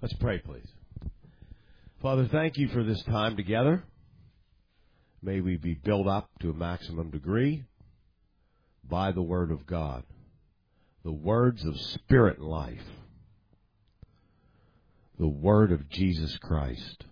Let's pray, please. Father, thank you for this time together. May we be built up to a maximum degree by the Word of God, the words of spirit and life, the Word of Jesus Christ,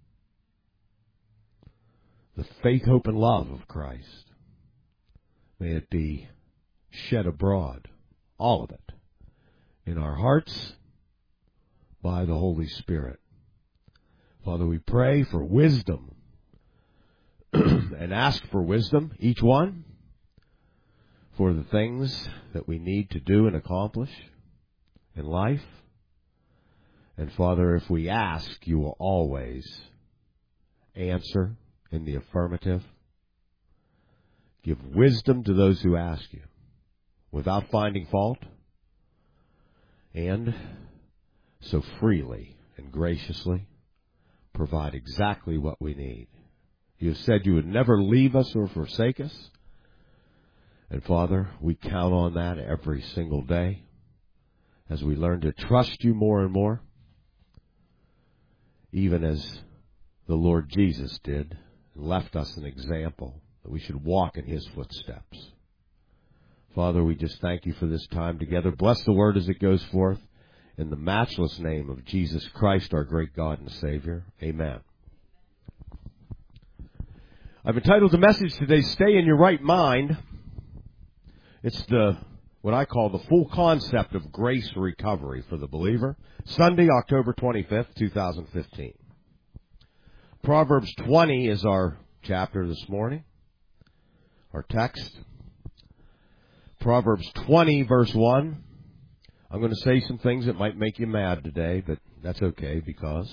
the faith, hope, and love of Christ. May it be shed abroad, all of it, in our hearts by the Holy Spirit. Father, we pray for wisdom and ask for wisdom, each one, for the things that we need to do and accomplish in life. And Father, if we ask, you will always answer in the affirmative. Give wisdom to those who ask you without finding fault, and so freely and graciously provide exactly what we need. You have said you would never leave us or forsake us. And Father, we count on that every single day as we learn to trust you more and more, even as the Lord Jesus did and left us an example that we should walk in his footsteps. Father, we just thank you for this time together. Bless the word as it goes forth. In the matchless name of Jesus Christ, our great God and Savior. Amen. I've entitled the message today, Stay in Your Right Mind. It's what I call the full concept of grace recovery for the believer. Sunday, October 25th, 2015. Proverbs 20 is our chapter this morning, our text. Proverbs 20, verse 1. I'm going to say some things that might make you mad today, but that's okay because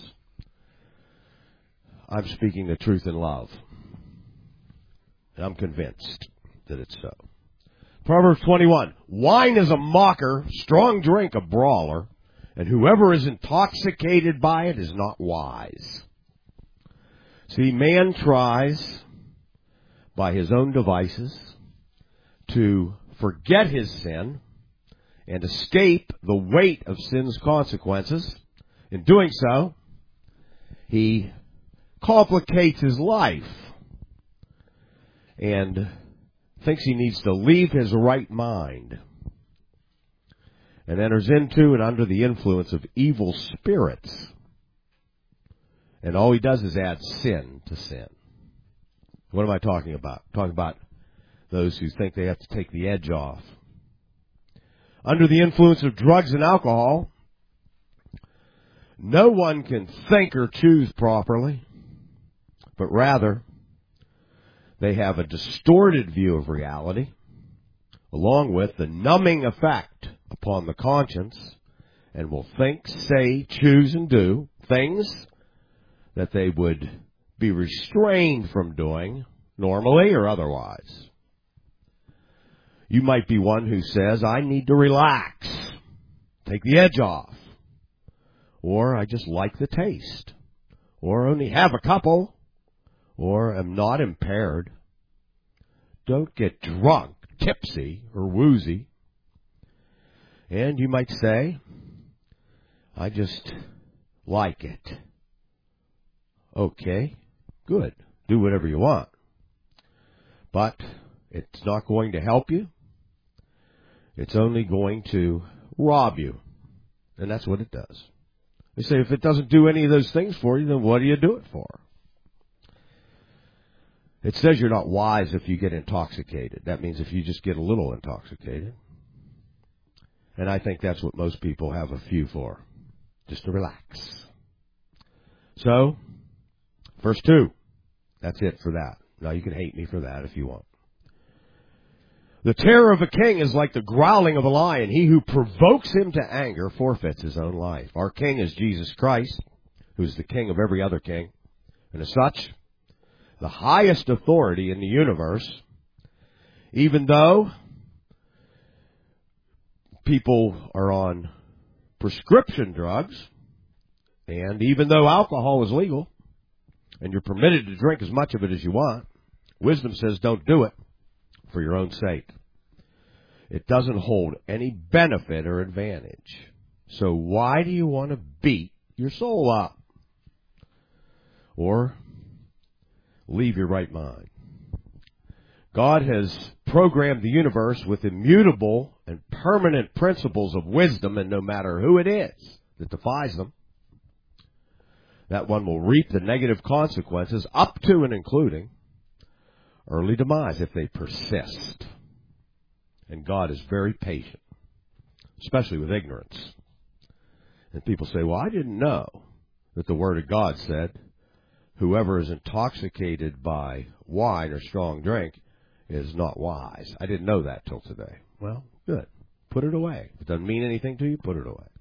I'm speaking the truth in love. And I'm convinced that it's so. Proverbs 21. Wine is a mocker, strong drink a brawler, and whoever is intoxicated by it is not wise. See, man tries by his own devices to forget his sin and escape the weight of sin's consequences. In doing so, he complicates his life and thinks he needs to leave his right mind and enters into and under the influence of evil spirits. And all he does is add sin to sin. What am I talking about? I'm talking about those who think they have to take the edge off. Under the influence of drugs and alcohol, no one can think or choose properly, but rather they have a distorted view of reality, along with the numbing effect upon the conscience, and will think, say, choose, and do things that they would be restrained from doing normally or otherwise. You might be one who says, I need to relax, take the edge off, or I just like the taste, or only have a couple, or am not impaired. Don't get drunk, tipsy, or woozy. And you might say, I just like it. Okay, good. Do whatever you want. But it's not going to help you. It's only going to rob you. And that's what it does. They say if it doesn't do any of those things for you, then what do you do it for? It says you're not wise if you get intoxicated. That means if you just get a little intoxicated. And I think that's what most people have a few for, just to relax. So, verse 2, that's it for that. Now you can hate me for that if you want. The terror of a king is like the growling of a lion. He who provokes him to anger forfeits his own life. Our king is Jesus Christ, who is the king of every other king. And as such, the highest authority in the universe, even though people are on prescription drugs, and even though alcohol is legal, and you're permitted to drink as much of it as you want, wisdom says don't do it for your own sake. It doesn't hold any benefit or advantage. So why do you want to beat your soul up or leave your right mind. God has programmed the universe with immutable and permanent principles of wisdom, and no matter who it is that defies them, that one will reap the negative consequences up to and including early demise if they persist. And God is very patient, especially with ignorance. And people say, well, I didn't know that the Word of God said, whoever is intoxicated by wine or strong drink is not wise. I didn't know that till today. Well, good. Put it away. If it doesn't mean anything to you, put it away.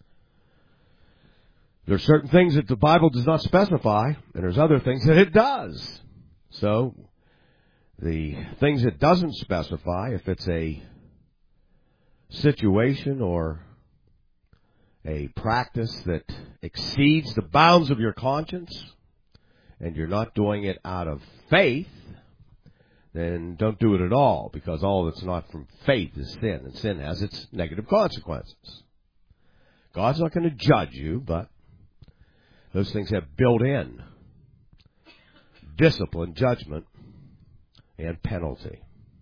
There are certain things that the Bible does not specify, and there's other things that it does. So, the things it doesn't specify, if it's a situation or a practice that exceeds the bounds of your conscience, and you're not doing it out of faith, then don't do it at all, because all that's not from faith is sin, and sin has its negative consequences. God's not going to judge you, but those things have built-in discipline, judgment, and penalty.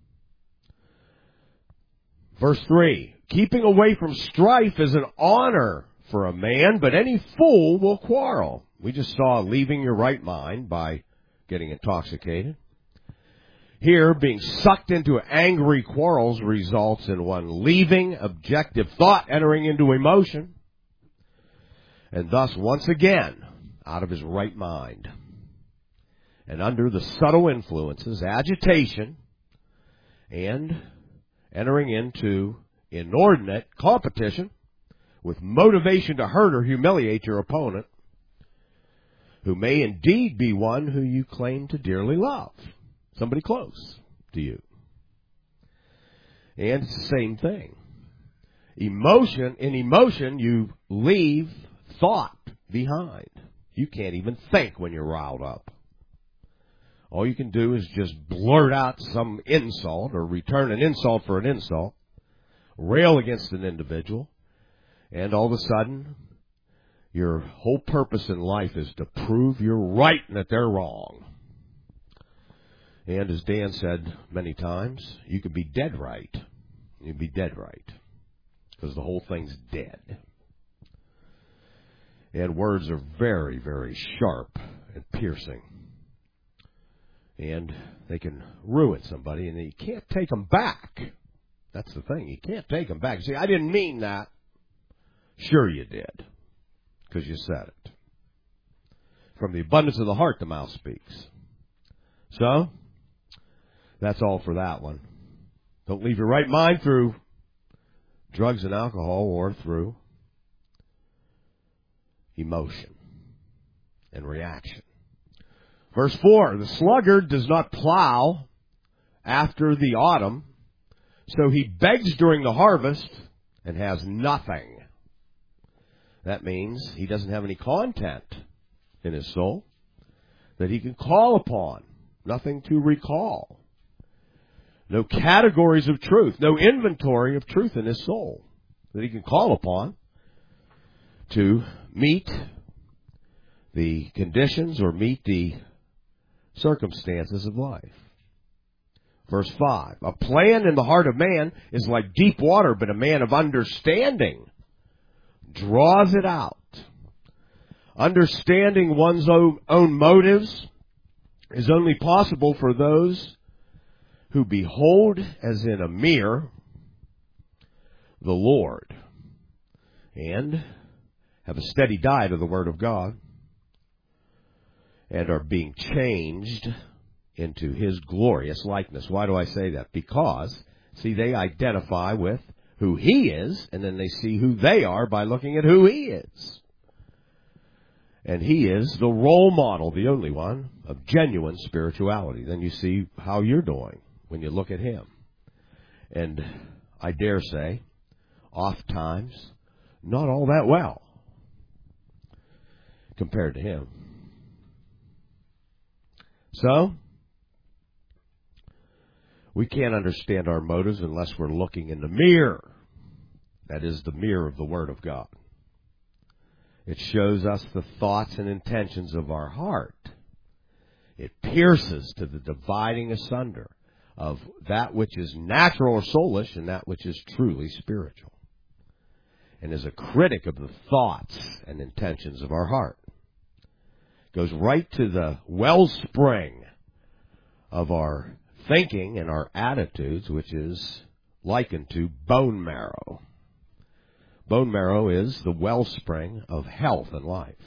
Verse 3, keeping away from strife is an honor for a man, but any fool will quarrel. We just saw leaving your right mind by getting intoxicated. Here, being sucked into angry quarrels results in one leaving objective thought, entering into emotion, and thus, once again, out of his right mind. And under the subtle influences, agitation, and entering into inordinate competition with motivation to hurt or humiliate your opponent, who may indeed be one who you claim to dearly love, somebody close to you. And it's the same thing. In emotion, you leave thought behind. You can't even think when you're riled up. All you can do is just blurt out some insult or return an insult for an insult, rail against an individual, and all of a sudden, your whole purpose in life is to prove you're right and that they're wrong. And as Dan said many times, you can be dead right. You can be dead right, because the whole thing's dead. And words are very, very sharp and piercing. And they can ruin somebody, and you can't take them back. That's the thing. You can't take them back. See, I didn't mean that. Sure you did, because you said it. From the abundance of the heart, the mouth speaks. So, that's all for that one. Don't leave your right mind through drugs and alcohol or through emotion and reaction. Verse 4, the sluggard does not plow after the autumn, so he begs during the harvest and has nothing. That means he doesn't have any content in his soul that he can call upon, nothing to recall. No categories of truth, no inventory of truth in his soul that he can call upon to meet the conditions or meet the circumstances of life. Verse 5, a plan in the heart of man is like deep water, but a man of understanding draws it out. Understanding one's own motives is only possible for those who behold as in a mirror the Lord and have a steady diet of the Word of God and are being changed into His glorious likeness. Why do I say that? Because, see, they identify with who He is, and then they see who they are by looking at who He is. And He is the role model, the only one, of genuine spirituality. Then you see how you're doing when you look at Him. And I dare say, oft times, not all that well compared to Him. So, we can't understand our motives unless we're looking in the mirror. That is the mirror of the Word of God. It shows us the thoughts and intentions of our heart. It pierces to the dividing asunder of that which is natural or soulish and that which is truly spiritual, and is a critic of the thoughts and intentions of our heart. Goes right to the wellspring of our thinking and our attitudes, which is likened to bone marrow. Bone marrow is the wellspring of health and life,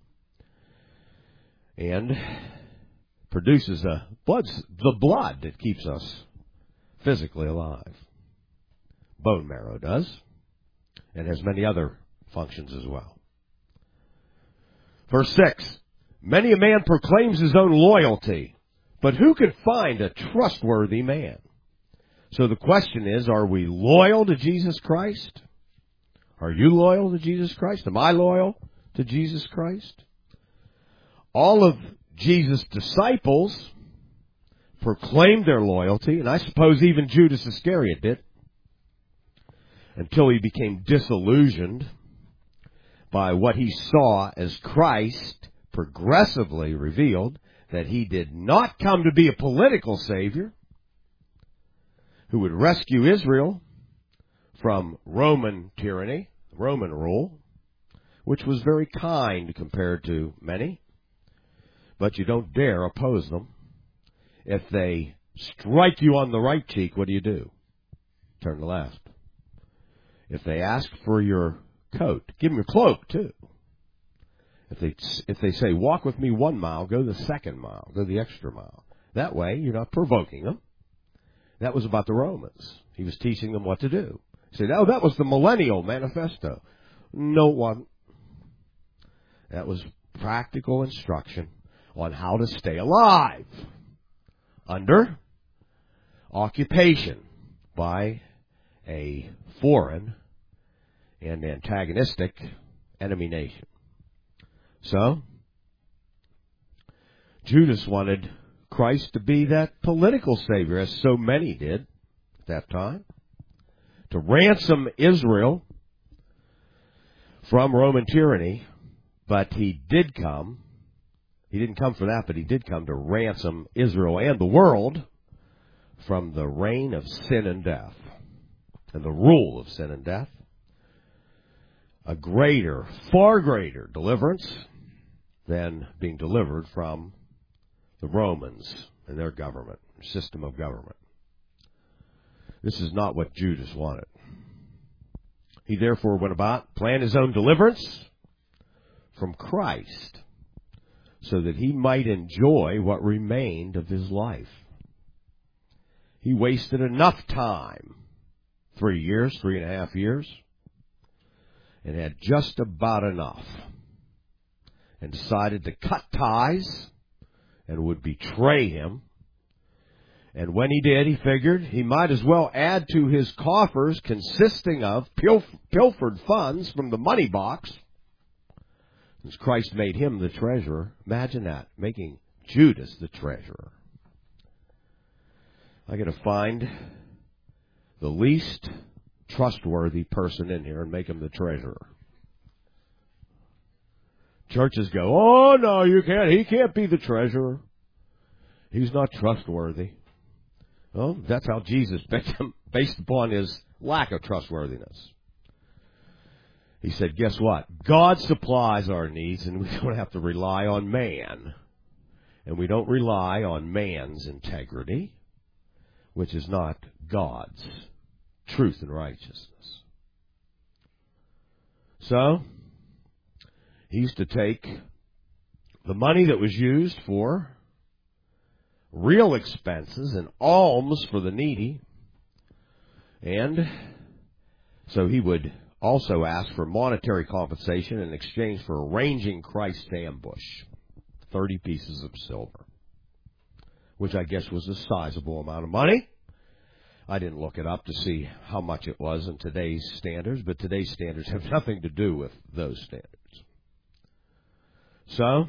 and produces the blood that keeps us physically alive. Bone marrow does, and has many other functions as well. Verse 6, many a man proclaims his own loyalty, but who can find a trustworthy man? So the question is, are we loyal to Jesus Christ? Are you loyal to Jesus Christ? Am I loyal to Jesus Christ? All of Jesus' disciples proclaimed their loyalty, and I suppose even Judas Iscariot did, until he became disillusioned by what he saw as Christ progressively revealed that he did not come to be a political savior who would rescue Israel from Roman tyranny, Roman rule, which was very kind compared to many, but you don't dare oppose them. If they strike you on the right cheek, what do? Turn to left. If they ask for your coat, give them your cloak too. If they say, walk with me 1 mile, go the second mile, go the extra mile. That way, you're not provoking them. That was about the Romans. He was teaching them what to do. He said, oh, that was the Millennial Manifesto. No one. That was practical instruction on how to stay alive under occupation by a foreign and antagonistic enemy nation. So, Judas wanted Christ to be that political savior, as so many did at that time, to ransom Israel from Roman tyranny, but he did come. He didn't come for that, but he did come to ransom Israel and the world from the reign of sin and death, and the rule of sin and death. A greater, far greater deliverance than being delivered from the Romans and their government, system of government. This is not what Judas wanted. He therefore went about, planned his own deliverance from Christ, so that he might enjoy what remained of his life. He wasted enough time, 3.5 years, and had just about enough, and decided to cut ties and would betray him. And when he did, he figured he might as well add to his coffers, consisting of pilfered funds from the money box, since Christ made him the treasurer. Imagine that, making Judas the treasurer. I got to find the least trustworthy person in here and make him the treasurer. Churches go, oh, no, you can't. He can't be the treasurer. He's not trustworthy. Well, that's how Jesus picked him, based upon his lack of trustworthiness. He said, guess what? God supplies our needs, and we don't have to rely on man. And we don't rely on man's integrity, which is not God's truth and righteousness. So, he used to take the money that was used for real expenses and alms for the needy, and so he would also ask for monetary compensation in exchange for arranging Christ's ambush, 30 pieces of silver, which I guess was a sizable amount of money. I didn't look it up to see how much it was in today's standards, but today's standards have nothing to do with those standards. So,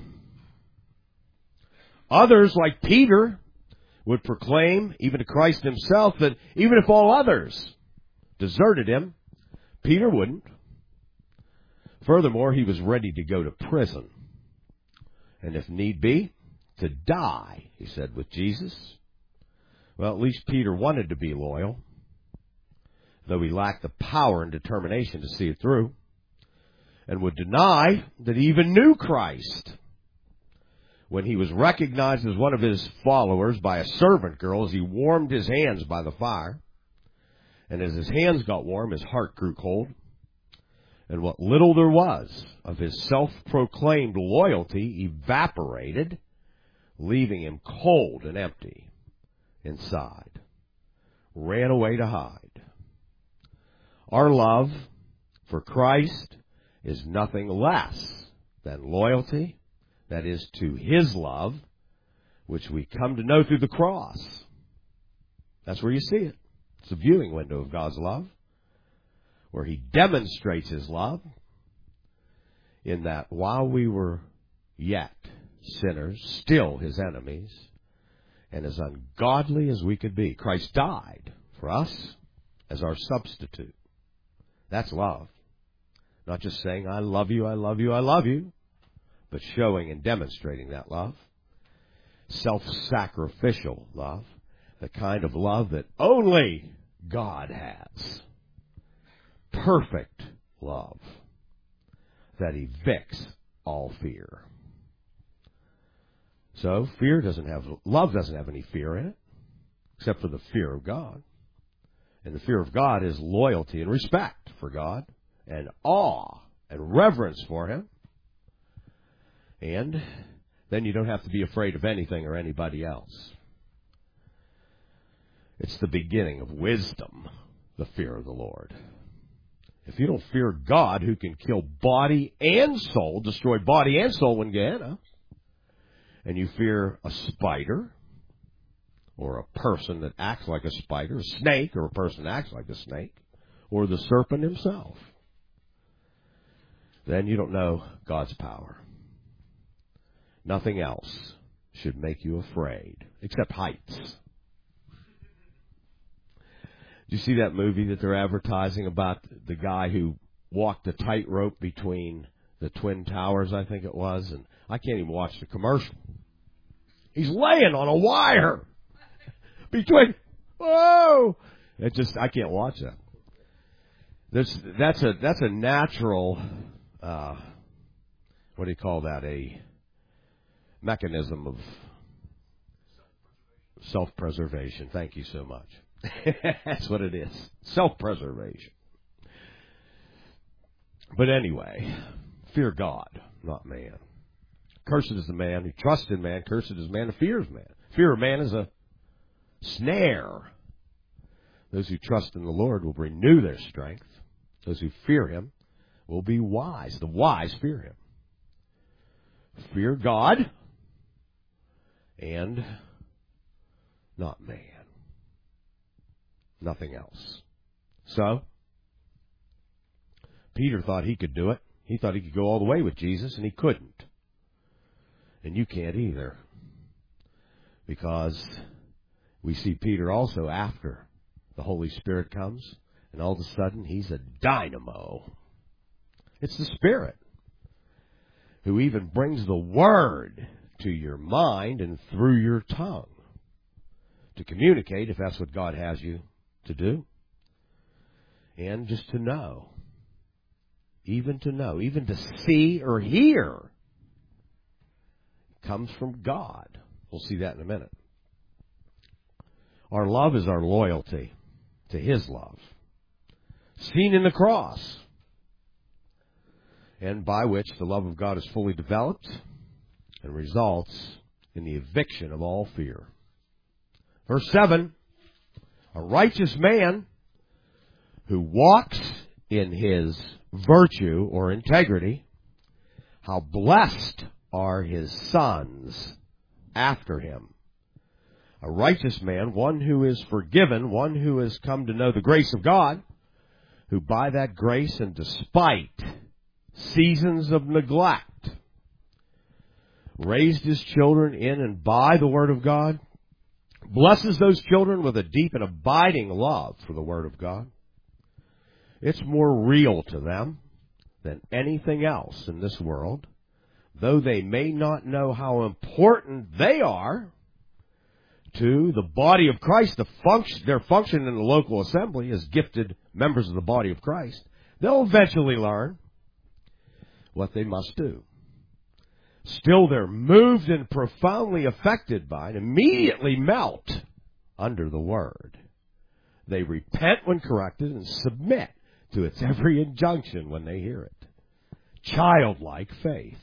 others like Peter would proclaim, even to Christ himself, that even if all others deserted him, Peter wouldn't. Furthermore, he was ready to go to prison. And if need be, to die, he said, with Jesus. Well, at least Peter wanted to be loyal, though he lacked the power and determination to see it through, and would deny that he even knew Christ. When he was recognized as one of his followers by a servant girl as he warmed his hands by the fire, and as his hands got warm, his heart grew cold, and what little there was of his self-proclaimed loyalty evaporated, leaving him cold and empty inside. Ran away to hide. Our love for Christ is nothing less than loyalty, that is, to his love, which we come to know through the cross. That's where you see it. It's a viewing window of God's love, where he demonstrates his love in that while we were yet sinners, still his enemies, and as ungodly as we could be, Christ died for us as our substitute. That's love. Not just saying, I love you, I love you, I love you, but showing and demonstrating that love. Self-sacrificial love, the kind of love that only God has. Perfect love that evicts all fear. So love doesn't have any fear in it, except for the fear of God. And the fear of God is loyalty and respect for God, and awe and reverence for him. And then you don't have to be afraid of anything or anybody else. It's the beginning of wisdom, the fear of the Lord. If you don't fear God, who can kill body and soul, destroy body and soul in Gehenna, and you fear a spider, or a person that acts like a spider, a snake, or a person that acts like a snake, or the serpent himself, then you don't know God's power. Nothing else should make you afraid, except heights. Did you see that movie that they're advertising about the guy who walked the tightrope between the Twin Towers, I think it was? And I can't even watch the commercial. He's laying on a wire between, whoa! I can't watch that. That's a natural, what do you call that? A mechanism of self-preservation. Thank you so much. That's what it is. Self-preservation. But anyway, fear God, not man. Cursed is the man who trusts in man. Cursed is the man who fears man. Fear of man is a snare. Those who trust in the Lord will renew their strength. Those who fear him will be wise. The wise fear him. Fear God and not man. Nothing else. So, Peter thought he could do it. He thought he could go all the way with Jesus, and he couldn't. And you can't either. Because we see Peter also after the Holy Spirit comes, and all of a sudden he's a dynamo. It's the Spirit who even brings the Word to your mind and through your tongue to communicate, if that's what God has you to do, and just to know, even to see or hear, comes from God. We'll see that in a minute. Our love is our loyalty to his love, seen in the cross, and by which the love of God is fully developed and results in the eviction of all fear. Verse 7, a righteous man who walks in his virtue or integrity, how blessed are his sons after him. A righteous man, one who is forgiven, one who has come to know the grace of God, who by that grace and despite seasons of neglect, raised his children in and by the Word of God, blesses those children with a deep and abiding love for the Word of God. It's more real to them than anything else in this world, though they may not know how important they are to the body of Christ, their function in the local assembly as gifted members of the body of Christ, they'll eventually learn what they must do. Still, they're moved and profoundly affected by and immediately melt under the Word. They repent when corrected and submit to its every injunction when they hear it. Childlike faith.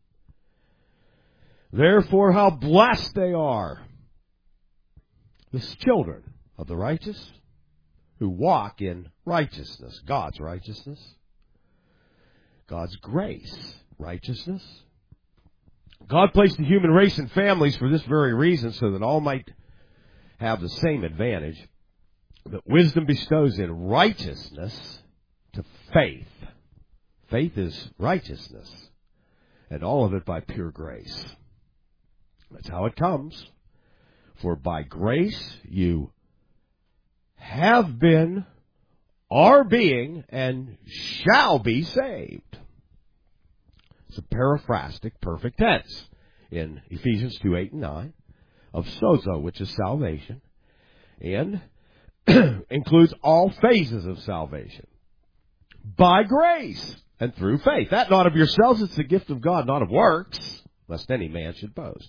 Therefore, how blessed they are, the children of the righteous, who walk in righteousness, God's righteousness, God's grace, righteousness. God placed the human race in families for this very reason, so that all might have the same advantage that wisdom bestows in righteousness to faith. Faith is righteousness, and all of it by pure grace. That's how it comes. For by grace you have been, are being, and shall be saved. It's a paraphrastic perfect tense in Ephesians 2:8 and 9 of sozo, which is salvation, and includes all phases of salvation. By grace and through faith. That not of yourselves, it's the gift of God, not of works, lest any man should boast.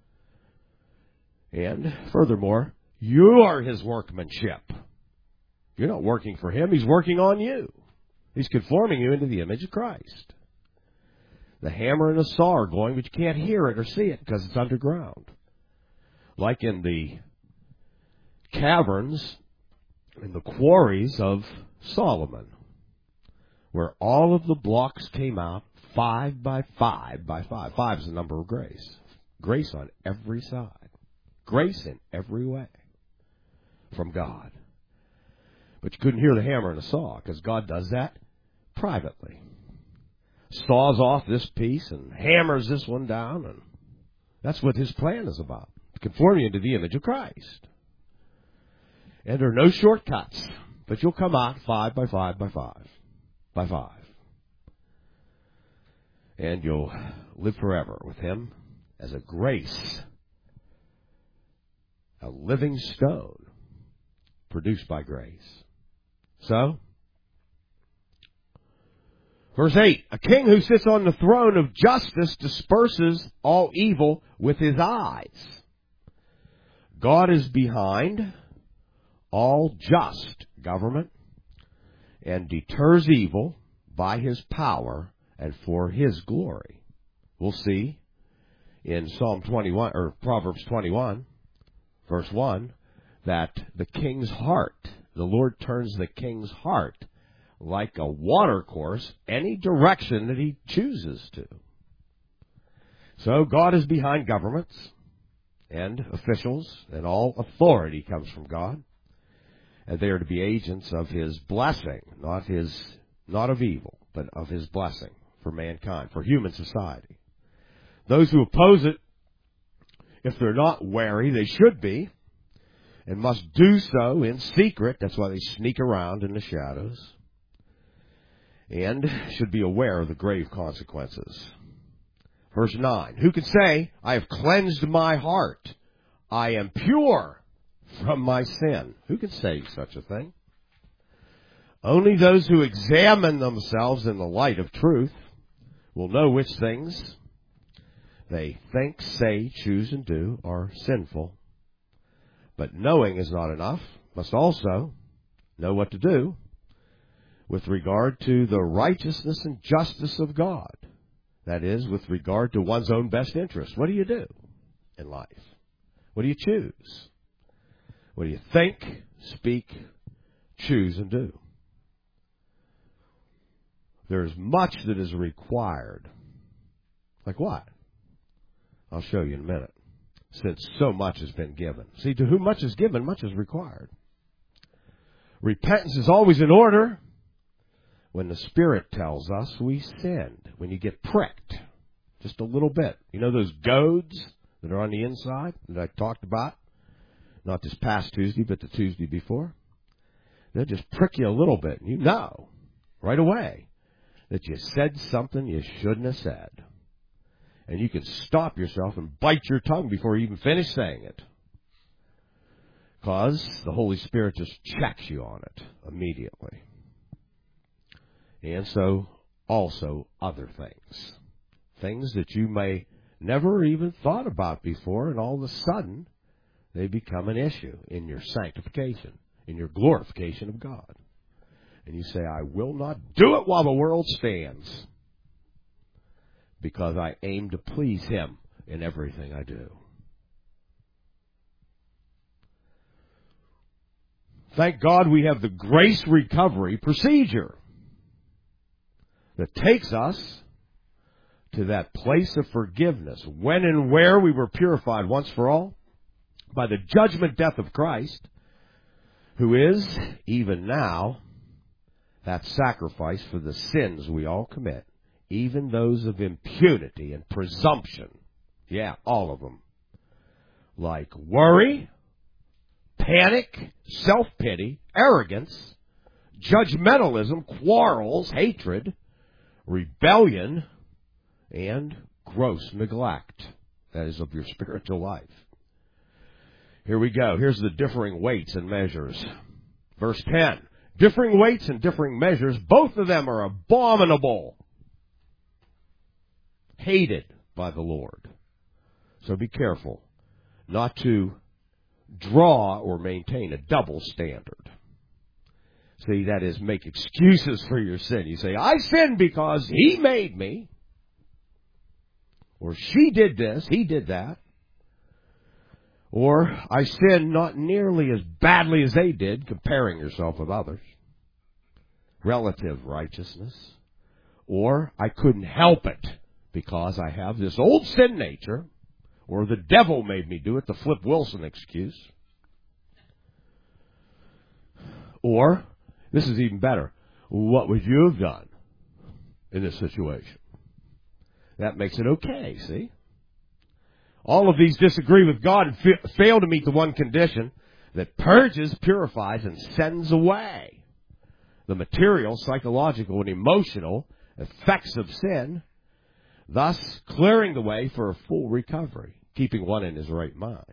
And furthermore, you are his workmanship. You're not working for him, he's working on you. He's conforming you into the image of Christ. The hammer and the saw are going, but you can't hear it or see it because it's underground. Like in the caverns, in the quarries of Solomon, where all of the blocks came out 5 by 5 by 5. 5 is the number of grace. Grace on every side. Grace in every way from God. But you couldn't hear the hammer and the saw because God does that privately. Saws off this piece and hammers this one down, and that's what his plan is about. To conform you into the image of Christ. And there are no shortcuts, but you'll come out 5 by 5 by 5 by 5. And you'll live forever with him as a grace, a living stone produced by grace. So, verse 8, a king who sits on the throne of justice disperses all evil with his eyes. God is behind all just government and deters evil by his power and for his glory. We'll see in Psalm 21 or Proverbs 21, verse 1, that the king's heart, the Lord turns the king's heart like a watercourse any direction that he chooses to. So God is behind governments and officials, and all authority comes from God. And they are to be agents of his blessing, not of evil, but of his blessing for mankind, for human society. Those who oppose it, if they're not wary, they should be, and must do so in secret. That's why they sneak around in the shadows, and should be aware of the grave consequences. Verse 9, who can say, I have cleansed my heart, I am pure from my sin? Who can say such a thing? Only those who examine themselves in the light of truth will know which things they think, say, choose, and do are sinful. But knowing is not enough. Must also know what to do with regard to the righteousness and justice of God. That is, with regard to one's own best interest. What do you do in life? What do you choose? What do you think, speak, choose, and do? There's much that is required. Like what? I'll show you in a minute. Since so much has been given. See, to whom much is given, much is required. Repentance is always in order when the Spirit tells us we sinned. When you get pricked just a little bit. You know those goads that are on the inside that I talked about? Not this past Tuesday, but the Tuesday before. They'll just prick you a little bit, and you know right away that you said something you shouldn't have said. And you can stop yourself and bite your tongue before you even finish saying it. Because the Holy Spirit just checks you on it immediately. And so, also other things. Things that you may never even thought about before, and all of a sudden, they become an issue in your sanctification, in your glorification of God. And you say, I will not do it while the world stands, because I aim to please Him in everything I do. Thank God we have the grace recovery procedure that takes us to that place of forgiveness, when and where we were purified once for all by the judgment death of Christ, who is, even now, that sacrifice for the sins we all commit, even those of impunity and presumption. Yeah, all of them. Like worry, panic, self-pity, arrogance, judgmentalism, quarrels, hatred, rebellion, and gross neglect. That is of your spiritual life. Here we go. Here's the differing weights and measures. Verse 10. Differing weights and differing measures, both of them are abominable, hated by the Lord. So be careful not to draw or maintain a double standard. See, that is, make excuses for your sin. You say, I sinned because he made me. Or she did this, he did that. Or I sinned not nearly as badly as they did, comparing yourself with others. Relative righteousness. Or I couldn't help it because I have this old sin nature. Or the devil made me do it, the Flip Wilson excuse. Or, this is even better, what would you have done in this situation? That makes it okay, see? All of these disagree with God and fail to meet the one condition that purges, purifies, and sends away the material, psychological, and emotional effects of sin, thus clearing the way for a full recovery, keeping one in his right mind.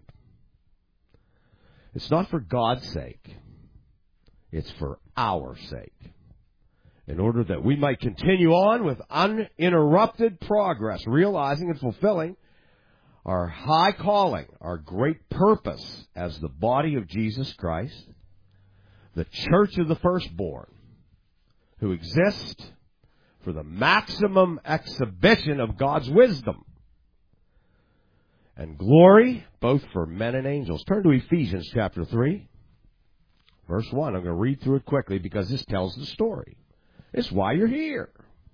It's not for God's sake. It's for our sake. In order that we might continue on with uninterrupted progress, realizing and fulfilling our high calling, our great purpose as the body of Jesus Christ, the church of the firstborn, who exist for the maximum exhibition of God's wisdom and glory, both for men and angels. Turn to Ephesians chapter 3, verse 1. I'm going to read through it quickly because this tells the story. It's why you're here.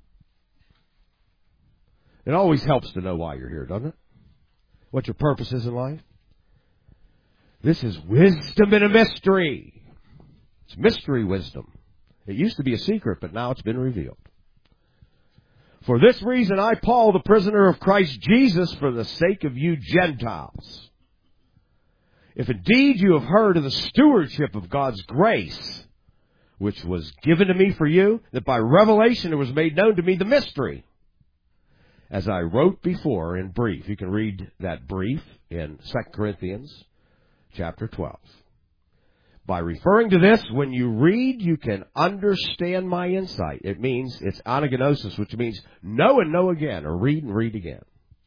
It always helps to know why you're here, doesn't it? What your purpose is in life. This is wisdom in a mystery. It's mystery wisdom. It used to be a secret, but now it's been revealed. For this reason, I, Paul, the prisoner of Christ Jesus, for the sake of you Gentiles, if indeed you have heard of the stewardship of God's grace, which was given to me for you, that by revelation it was made known to me the mystery, as I wrote before in brief. You can read that brief in 2 Corinthians chapter 12. By referring to this, when you read, you can understand my insight. It means, it's anagnosis, which means know and know again, or read and read again.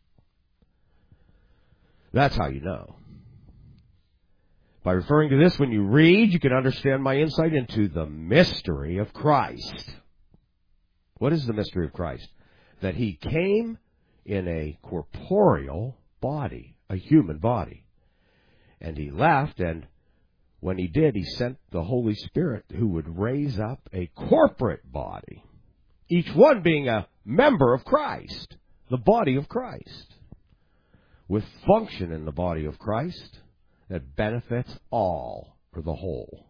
That's how you know. By referring to this, when you read, you can understand my insight into the mystery of Christ. What is the mystery of Christ? That he came in a corporeal body, a human body. And he left, and when he did, he sent the Holy Spirit who would raise up a corporate body, each one being a member of Christ, the body of Christ, with function in the body of Christ that benefits all, or the whole.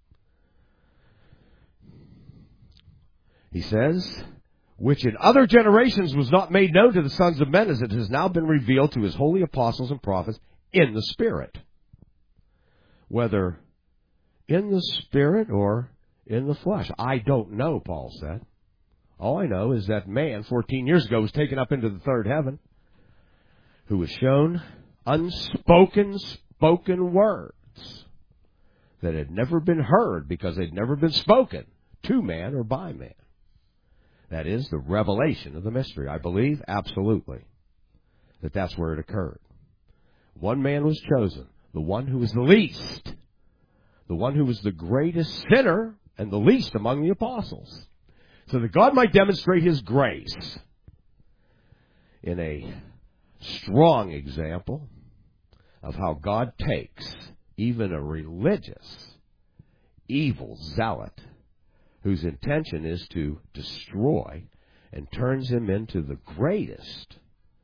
He says, which in other generations was not made known to the sons of men, as it has now been revealed to his holy apostles and prophets in the Spirit. Whether in the Spirit or in the flesh, I don't know, Paul said. All I know is that man 14 years ago was taken up into the third heaven, who was shown unspoken, spoken words that had never been heard because they'd never been spoken to man or by man. That is the revelation of the mystery. I believe absolutely that that's where it occurred. One man was chosen, the one who was the least, the one who was the greatest sinner and the least among the apostles, so that God might demonstrate His grace in a strong example of how God takes even a religious, evil zealot whose intention is to destroy and turns him into the greatest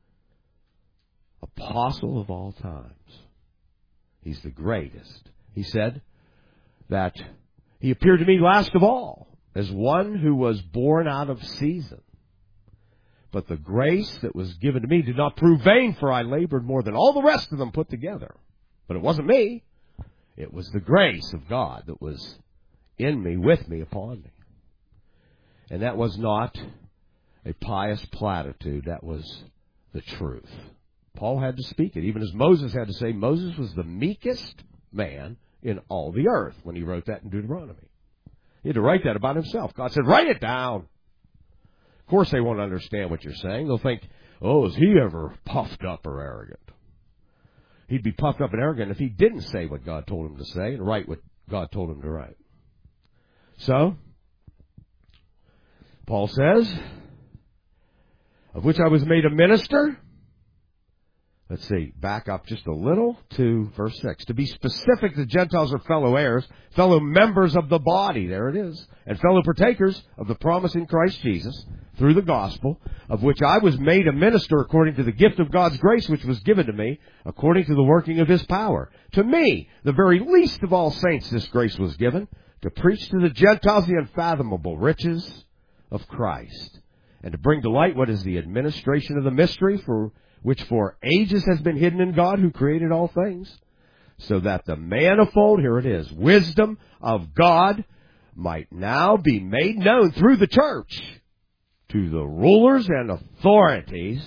apostle of all times. He's the greatest. He said that he appeared to me last of all as one who was born out of season. But the grace that was given to me did not prove vain, for I labored more than all the rest of them put together. But it wasn't me. It was the grace of God that was in me, with me, upon me. And that was not a pious platitude. That was the truth. Paul had to speak it, even as Moses had to say Moses was the meekest man in all the earth when he wrote that in Deuteronomy. He had to write that about himself. God said, write it down. Of course they won't understand what you're saying. They'll think, oh, is he ever puffed up or arrogant? He'd be puffed up and arrogant if he didn't say what God told him to say and write what God told him to write. So, Paul says, of which I was made a minister. Let's see, back up just a little to verse 6. To be specific, the Gentiles are fellow heirs, fellow members of the body, there it is, and fellow partakers of the promise in Christ Jesus through the gospel, of which I was made a minister according to the gift of God's grace which was given to me, according to the working of His power. To me, the very least of all saints, this grace was given, to preach to the Gentiles the unfathomable riches of Christ, and to bring to light what is the administration of the mystery, for which for ages has been hidden in God who created all things, so that the manifold, here it is, wisdom of God might now be made known through the church to the rulers and authorities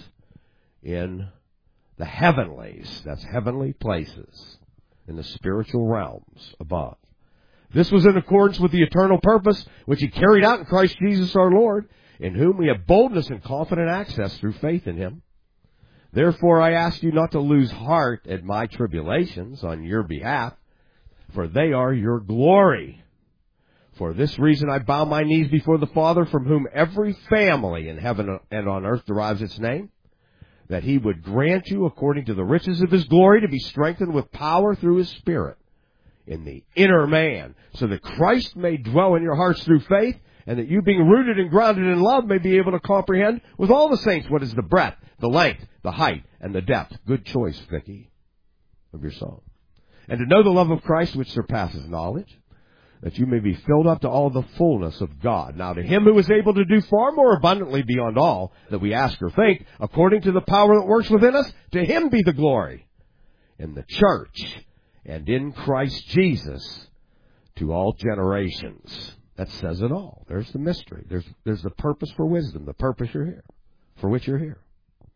in the heavenlies, that's heavenly places, in the spiritual realms above. This was in accordance with the eternal purpose which He carried out in Christ Jesus our Lord, in whom we have boldness and confident access through faith in Him. Therefore I ask you not to lose heart at my tribulations on your behalf, for they are your glory. For this reason I bow my knees before the Father, from whom every family in heaven and on earth derives its name, that He would grant you, according to the riches of His glory, to be strengthened with power through His Spirit in the inner man, so that Christ may dwell in your hearts through faith, and that you, being rooted and grounded in love, may be able to comprehend with all the saints what is the breadth, the length, the height, and the depth. Good choice, Vicky, of your song. And to know the love of Christ which surpasses knowledge, that you may be filled up to all the fullness of God. Now to Him who is able to do far more abundantly beyond all that we ask or think, according to the power that works within us, to Him be the glory in the church and in Christ Jesus to all generations. That says it all. There's the mystery. There's the purpose for wisdom, the purpose you're here, for which you're here.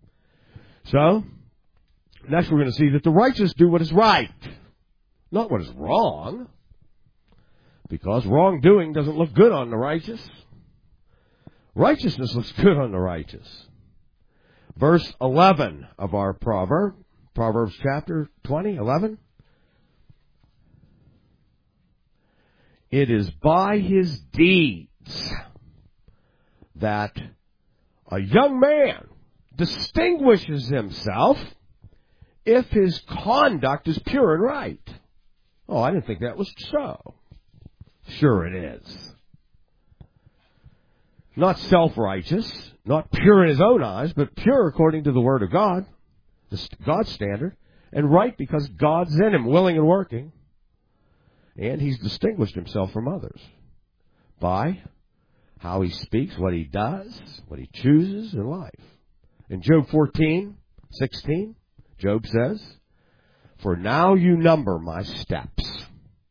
So, next we're going to see that the righteous do what is right, not what is wrong, because wrongdoing doesn't look good on the righteous. Righteousness looks good on the righteous. Verse 11 of our proverb, Proverbs chapter 20, 11. It is by his deeds that a young man distinguishes himself if his conduct is pure and right. Oh, I didn't think that was so. Sure it is. Not self-righteous, not pure in his own eyes, but pure according to the Word of God, God's standard, and right because God's in him, willing and working. And he's distinguished himself from others by how he speaks, what he does, what he chooses in life. In Job 14:16, Job says, "For now you number my steps.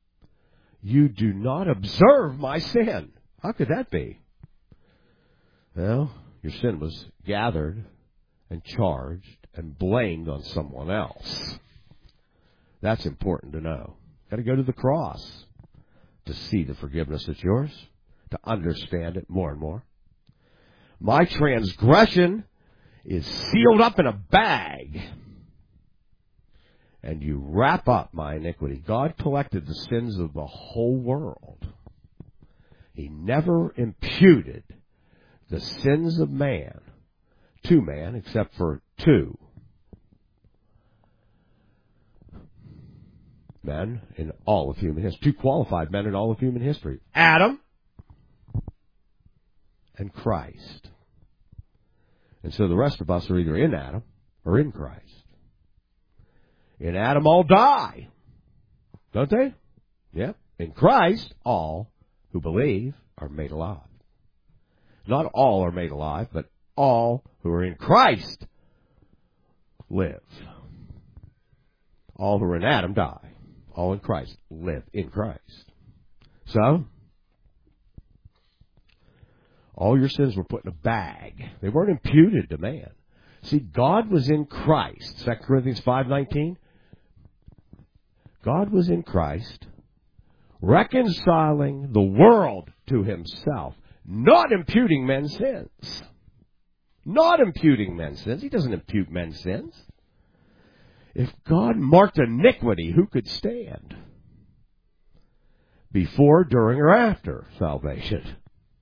You do not observe my sin." How could that be? Well, your sin was gathered and charged and blamed on someone else. That's important to know. Got to go to the cross to see the forgiveness that's yours, to understand it more and more. My transgression is sealed up in a bag, and you wrap up my iniquity. God collected the sins of the whole world. He never imputed the sins of man to man, except for two men in all of human history, two qualified men in all of human history, Adam and Christ. And so the rest of us are either in Adam or in Christ. In Adam all die, don't they? Yeah. In Christ, all who believe are made alive. Not all are made alive, but all who are in Christ live. All who are in Adam die. All in Christ live in Christ. So, all your sins were put in a bag. They weren't imputed to man. See, God was in Christ. 2 Corinthians 5:19. God was in Christ, reconciling the world to himself, not imputing men's sins. Not imputing men's sins. He doesn't impute men's sins. If God marked iniquity, who could stand? Before, during, or after salvation.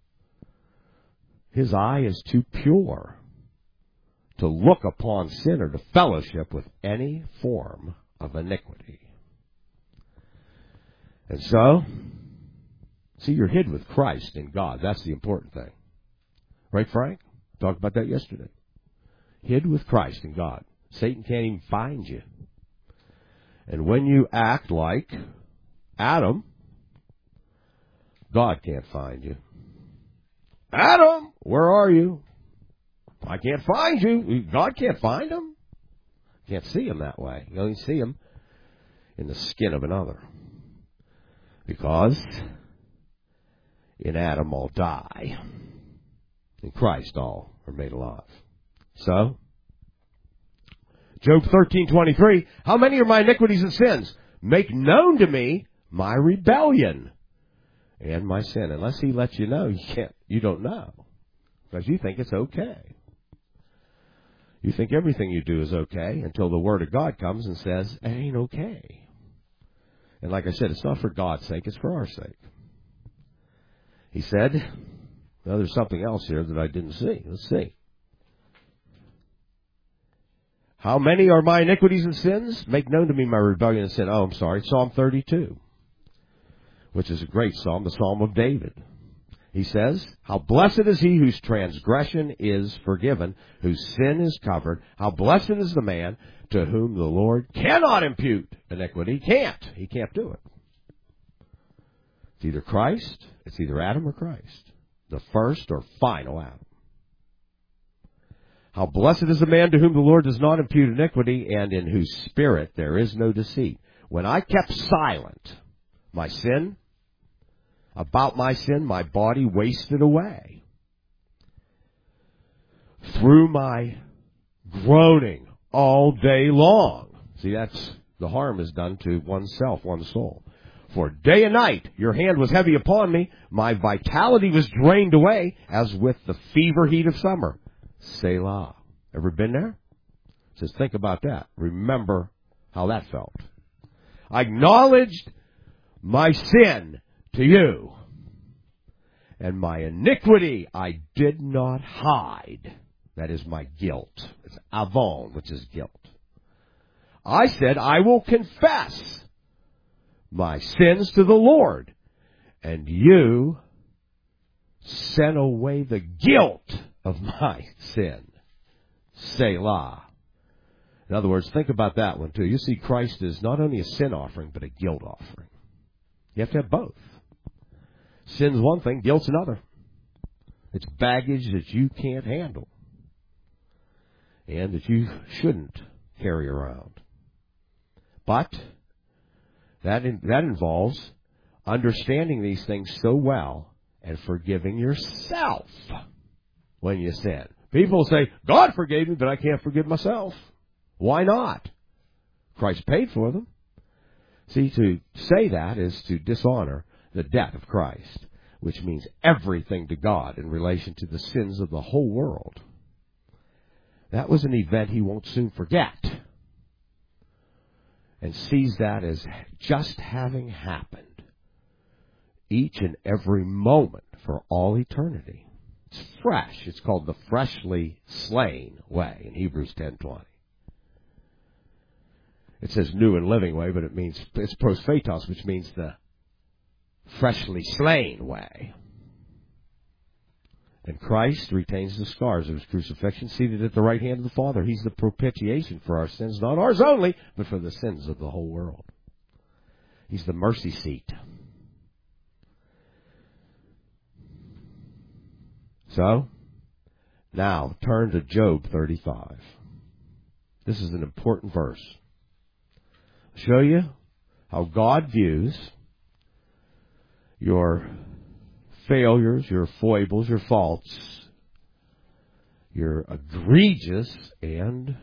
His eye is too pure to look upon sin or to fellowship with any form of iniquity. And so, see, you're hid with Christ in God. That's the important thing. Right, Frank? Talked about that yesterday. Hid with Christ in God. Satan can't even find you. And when you act like Adam, God can't find you. Adam, where are you? I can't find you. God can't find him. Can't see him that way. You only see him in the skin of another. Because in Adam all die. In Christ all are made alive. So, Job 13:23, how many are my iniquities and sins? Make known to me my rebellion and my sin. Unless he lets you know, you don't know. Because you think it's okay. You think everything you do is okay until the Word of God comes and says, it ain't okay. And like I said, it's not for God's sake, it's for our sake. He said, well, there's something else here that I didn't see. Let's see. How many are my iniquities and sins? Make known to me my rebellion and sin. Oh, I'm sorry, Psalm 32, which is a great psalm, the Psalm of David. He says, how blessed is he whose transgression is forgiven, whose sin is covered. How blessed is the man to whom the Lord cannot impute iniquity. He can't do it. It's either Christ, it's either Adam or Christ. The first or final Adam. How blessed is the man to whom the Lord does not impute iniquity, and in whose spirit there is no deceit. When I kept silent, about my sin, my body wasted away. Through my groaning all day long. See, that's the harm is done to oneself, one's soul. For day and night your hand was heavy upon me. My vitality was drained away as with the fever heat of summer. Selah. Ever been there? It says, think about that. Remember how that felt. I acknowledged my sin to you, and my iniquity I did not hide. That is my guilt. It's avon, which is guilt. I said, I will confess my sins to the Lord, and you sent away the guilt of my sin. Selah. In other words, think about that one too. You see, Christ is not only a sin offering, but a guilt offering. You have to have both. Sin's one thing, guilt's another. It's baggage that you can't handle and that you shouldn't carry around. But that involves understanding these things so well and forgiving yourself. when you sin. People say, God forgave me, but I can't forgive myself. Why not? Christ paid for them. See, to say that is to dishonor the death of Christ, which means everything to God in relation to the sins of the whole world. That was an event he won't soon forget, and sees that as just having happened each and every moment for all eternity. It's fresh. It's called the freshly slain way in Hebrews 10:20. It says new and living way, but it's prosphatos, which means the freshly slain way. And Christ retains the scars of his crucifixion, seated at the right hand of the Father. He's the propitiation for our sins, not ours only, but for the sins of the whole world. He's the mercy seat. So, now turn to Job 35. This is an important verse. I'll show you how God views your failures, your foibles, your faults, your egregious and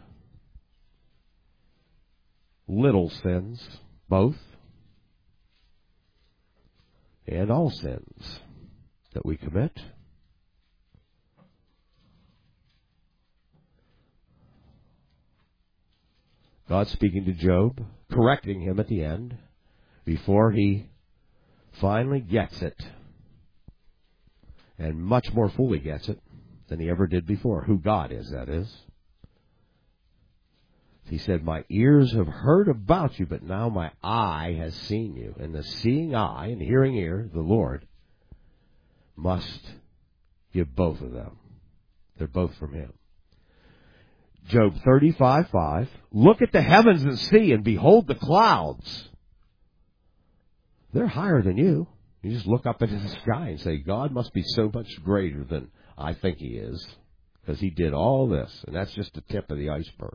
little sins, both, and all sins that we commit. God speaking to Job, correcting him at the end, before he finally gets it, and much more fully gets it than he ever did before. Who God is, that is. He said, my ears have heard about you, but now my eye has seen you. And the seeing eye and the hearing ear, the Lord, must give both of them. They're both from him. Job 35:5. Look at the heavens and see, and behold the clouds. They're higher than you. You just look up into the sky and say, God must be so much greater than I think he is, because he did all this, and that's just the tip of the iceberg.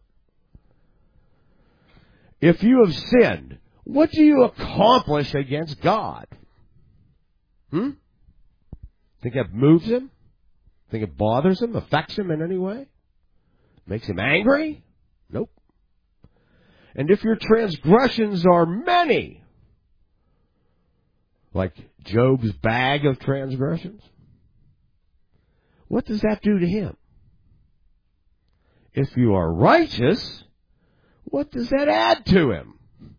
If you have sinned, what do you accomplish against God? Think it moves him? Think it bothers him, affects him in any way? Makes him angry? Nope. And if your transgressions are many, like Job's bag of transgressions, what does that do to him? If you are righteous, what does that add to him?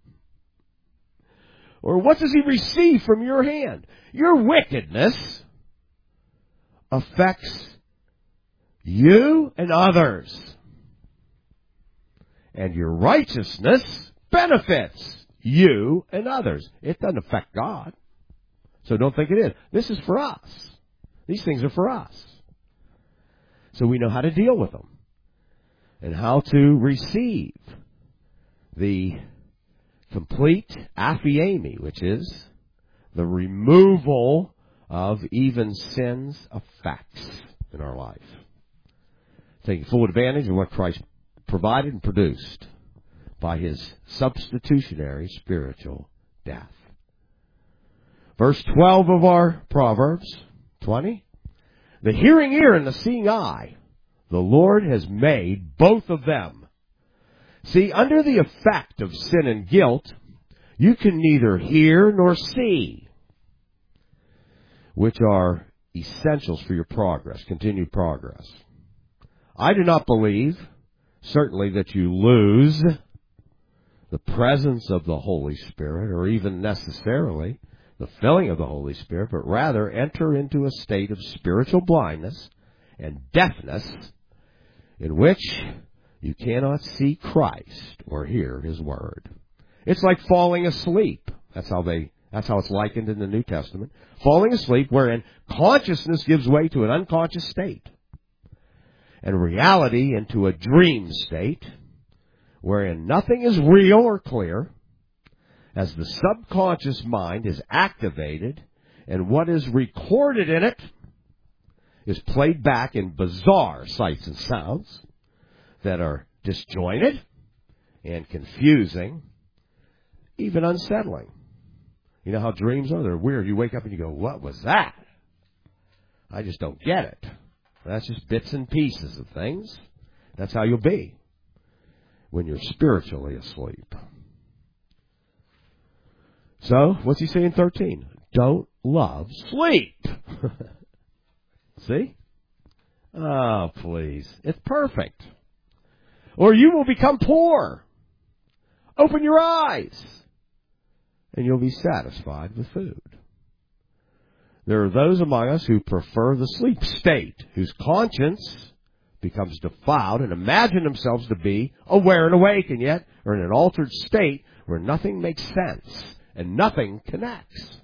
Or what does he receive from your hand? Your wickedness affects you and others. And your righteousness benefits you and others. It doesn't affect God. So don't think it is. This is for us. These things are for us. So we know how to deal with them. And how to receive the complete aphiemi, which is the removal of even sin's effects in our life. Taking full advantage of what Christ provided and produced by his substitutionary spiritual death. Verse 12 of our Proverbs 20. The hearing ear and the seeing eye, the Lord has made both of them. See, under the effect of sin and guilt, you can neither hear nor see, which are essentials for your progress, continued progress. I do not believe, certainly, that you lose the presence of the Holy Spirit, or even necessarily the filling of the Holy Spirit, but rather enter into a state of spiritual blindness and deafness in which you cannot see Christ or hear his word. It's like falling asleep. That's how it's likened in the New Testament. Falling asleep, wherein consciousness gives way to an unconscious state, and reality into a dream state, wherein nothing is real or clear, as the subconscious mind is activated, and what is recorded in it is played back in bizarre sights and sounds that are disjointed and confusing, even unsettling. You know how dreams are? They're weird. You wake up and you go, what was that? I just don't get it. That's just bits and pieces of things. That's how you'll be when you're spiritually asleep. So, what's he saying in 13? Don't love sleep. See? Oh, please. It's perfect. Or you will become poor. Open your eyes, and you'll be satisfied with food. There are those among us who prefer the sleep state, whose conscience becomes defiled and imagine themselves to be aware and awake, and yet are in an altered state where nothing makes sense and nothing connects.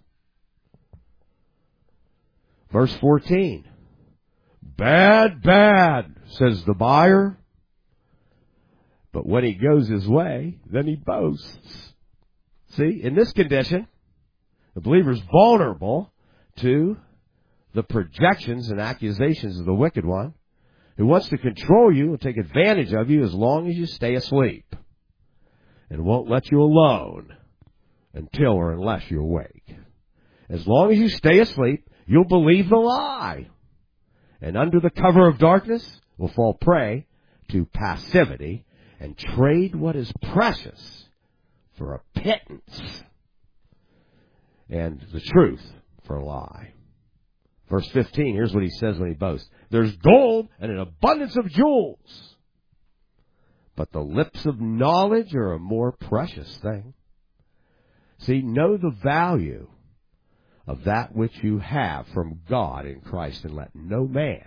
Verse 14. Bad, bad, says the buyer. But when he goes his way, then he boasts. See, in this condition, the believer's vulnerable to the projections and accusations of the wicked one, who wants to control you and take advantage of you as long as you stay asleep, and won't let you alone until or unless you awake. As long as you stay asleep, you'll believe the lie, and under the cover of darkness will fall prey to passivity and trade what is precious for a pittance and the truth for a lie. Verse 15, here's what he says when he boasts. There's gold and an abundance of jewels, but the lips of knowledge are a more precious thing. See, know the value of that which you have from God in Christ, and let no man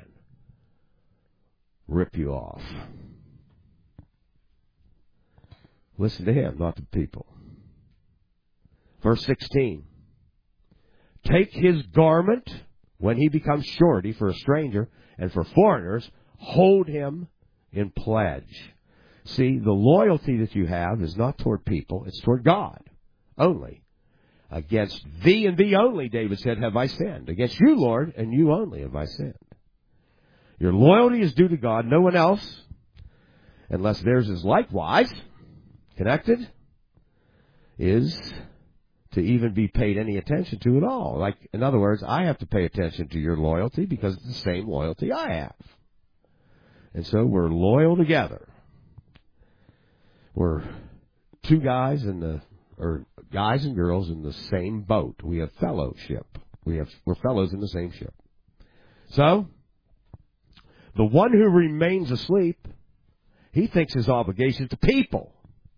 rip you off. Listen to him, not to people. Verse 16. Take his garment when he becomes surety for a stranger, and for foreigners, hold him in pledge. See, the loyalty that you have is not toward people, it's toward God only. Against thee and thee only, David said, have I sinned. Against you, Lord, and you only have I sinned. Your loyalty is due to God, no one else, unless theirs is likewise connected, is to even be paid any attention to at all. Like, in other words, I have to pay attention to your loyalty because it's the same loyalty I have. And so we're loyal together. We're two guys or guys and girls in the same boat. We have fellowship. We're fellows in the same ship. So, the one who remains asleep, he thinks his obligation is to people,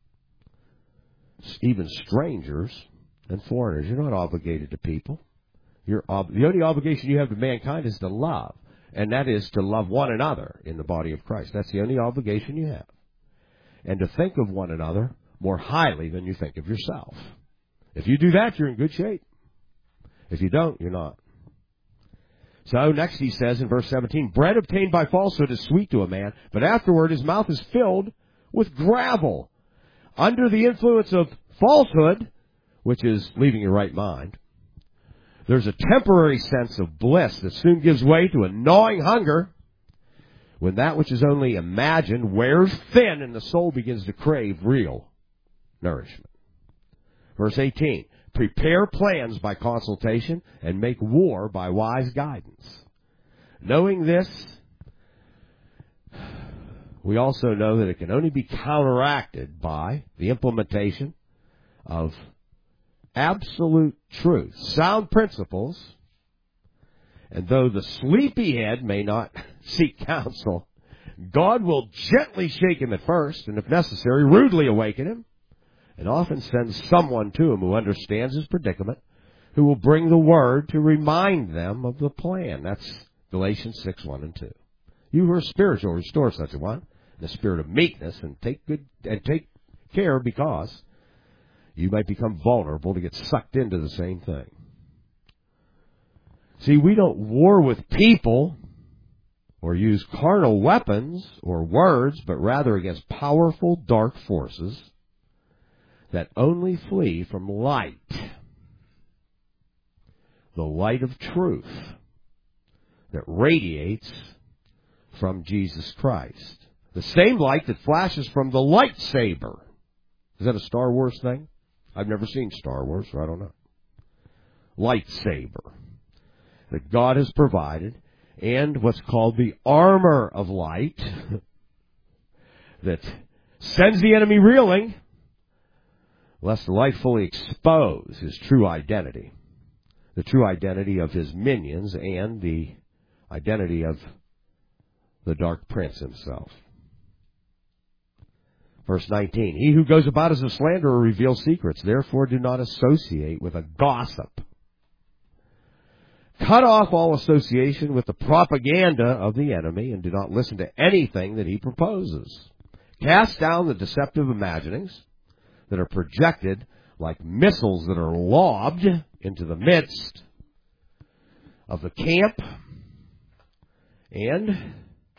even strangers and foreigners. You're not obligated to people. The only obligation you have to mankind is to love, and that is to love one another in the body of Christ. That's the only obligation you have. And to think of one another more highly than you think of yourself. If you do that, you're in good shape. If you don't, you're not. So next he says in verse 17, bread obtained by falsehood is sweet to a man, but afterward his mouth is filled with gravel. Under the influence of falsehood, which is leaving your right mind, there's a temporary sense of bliss that soon gives way to a gnawing hunger when that which is only imagined wears thin and the soul begins to crave real nourishment. Verse 18, prepare plans by consultation and make war by wise guidance. Knowing this, we also know that it can only be counteracted by the implementation of absolute truth, sound principles. And though the sleepyhead may not seek counsel, God will gently shake him at first, and if necessary, rudely awaken him, and often send someone to him who understands his predicament, who will bring the word to remind them of the plan. That's Galatians 6:1 and 2. You who are spiritual, restore such a one in the spirit of meekness, and take care, because you might become vulnerable to get sucked into the same thing. See, we don't war with people or use carnal weapons or words, but rather against powerful dark forces that only flee from light, the light of truth that radiates from Jesus Christ. The same light that flashes from the lightsaber. Is that a Star Wars thing? I've never seen Star Wars, so I don't know. Lightsaber that God has provided, and what's called the armor of light that sends the enemy reeling, lest the light fully expose his true identity, the true identity of his minions and the identity of the dark prince himself. Verse 19, he who goes about as a slanderer reveals secrets. Therefore do not associate with a gossip. Cut off all association with the propaganda of the enemy and do not listen to anything that he proposes. Cast down the deceptive imaginings that are projected like missiles that are lobbed into the midst of the camp, and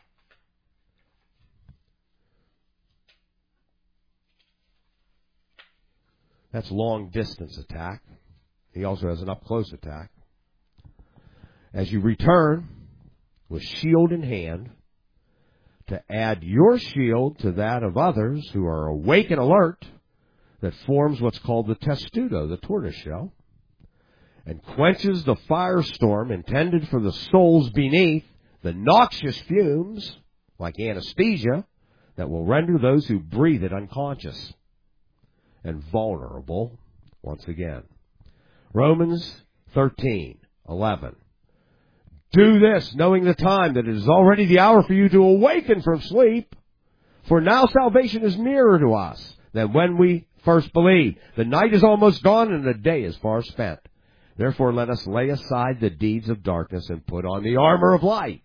that's long-distance attack. He also has an up-close attack. As you return with shield in hand to add your shield to that of others who are awake and alert, that forms what's called the testudo, the tortoise shell, and quenches the firestorm intended for the souls beneath, the noxious fumes, like anesthesia, that will render those who breathe it unconscious and vulnerable once again. Romans 13:11. Do this, knowing the time, that it is already the hour for you to awaken from sleep. For now salvation is nearer to us than when we first believed. The night is almost gone and the day is far spent. Therefore let us lay aside the deeds of darkness and put on the armor of light.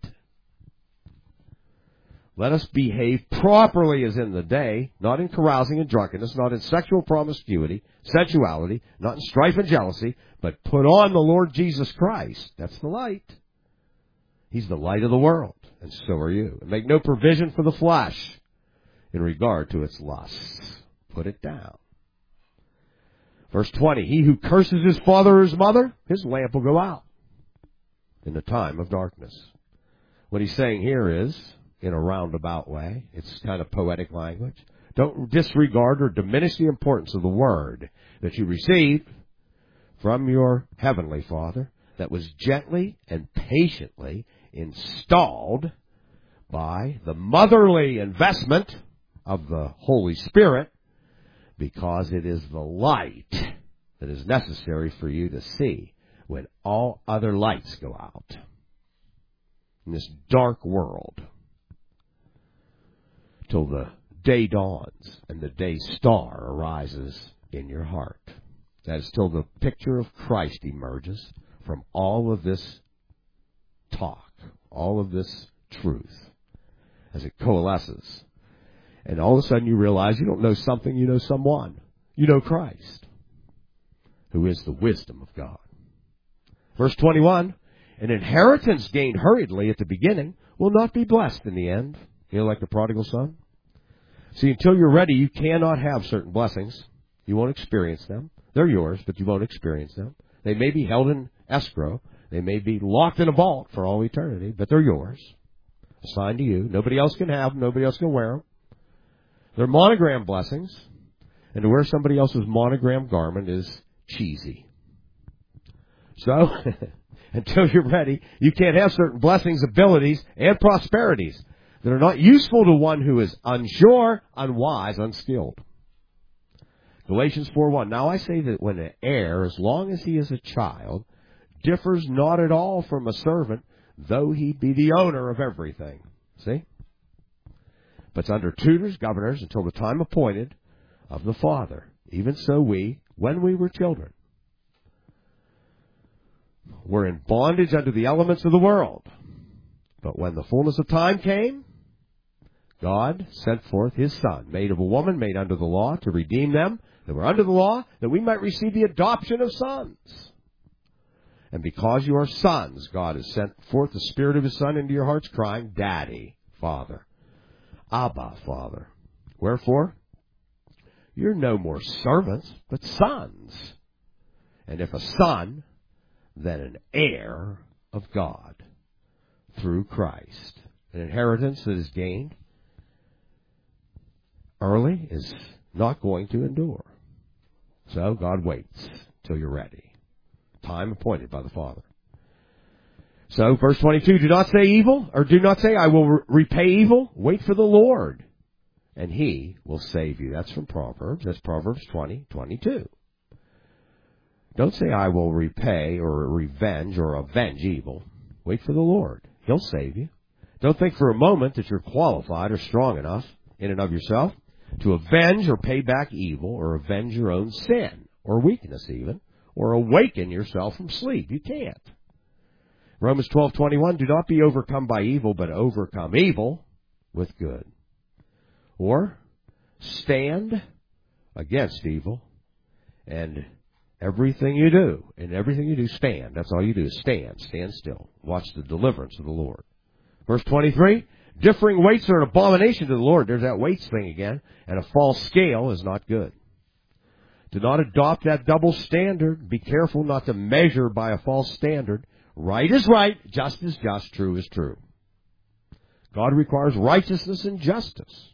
Let us behave properly as in the day, not in carousing and drunkenness, not in sexual promiscuity, sensuality, not in strife and jealousy, but put on the Lord Jesus Christ. That's the light. He's the light of the world, and so are you. And make no provision for the flesh in regard to its lusts. Put it down. Verse 20, he who curses his father or his mother, his lamp will go out in the time of darkness. What he's saying here is, in a roundabout way, it's kind of poetic language, don't disregard or diminish the importance of the word that you received from your heavenly Father that was gently and patiently installed by the motherly investment of the Holy Spirit, because it is the light that is necessary for you to see when all other lights go out in this dark world, till the day dawns and the day star arises in your heart. That is till the picture of Christ emerges from all of this talk, all of this truth, as it coalesces. And all of a sudden you realize you don't know something, you know someone. You know Christ, who is the wisdom of God. Verse 21, an inheritance gained hurriedly at the beginning will not be blessed in the end. You know, like the prodigal son? See, until you're ready, you cannot have certain blessings. You won't experience them. They're yours, but you won't experience them. They may be held in escrow. They may be locked in a vault for all eternity, but they're yours. Assigned to you. Nobody else can have them. Nobody else can wear them. They're monogram blessings. And to wear somebody else's monogram garment is cheesy. So, until you're ready, you can't have certain blessings, abilities, and prosperities that are not useful to one who is unsure, unwise, unskilled. Galatians 4:1. Now I say that when an heir, as long as he is a child, differs not at all from a servant, though he be the owner of everything. See? But under tutors, governors, until the time appointed of the Father. Even so we, when we were children, were in bondage under the elements of the world. But when the fullness of time came, God sent forth His Son, made of a woman, made under the law, to redeem them that were under the law, that we might receive the adoption of sons. And because you are sons, God has sent forth the Spirit of His Son into your hearts, crying, Daddy, Father, Abba, Father. Wherefore, you're no more servants, but sons. And if a son, then an heir of God through Christ. An inheritance that is gained early is not going to endure. So God waits till you're ready. Time appointed by the Father. So, verse 22, do not say evil, or do not say, I will repay evil. Wait for the Lord, and He will save you. That's from Proverbs. That's Proverbs 20:22. Don't say, I will repay or revenge or avenge evil. Wait for the Lord. He'll save you. Don't think for a moment that you're qualified or strong enough in and of yourself to avenge or pay back evil or avenge your own sin or weakness even, or awaken yourself from sleep. You can't. Romans 12:21, do not be overcome by evil, but overcome evil with good. Or stand against evil, and everything you do, stand. That's all you do is stand. Stand still. Watch the deliverance of the Lord. Verse 23, differing weights are an abomination to the Lord. There's that weights thing again. And a false scale is not good. Do not adopt that double standard. Be careful not to measure by a false standard. Right is right, just is just, true is true. God requires righteousness and justice.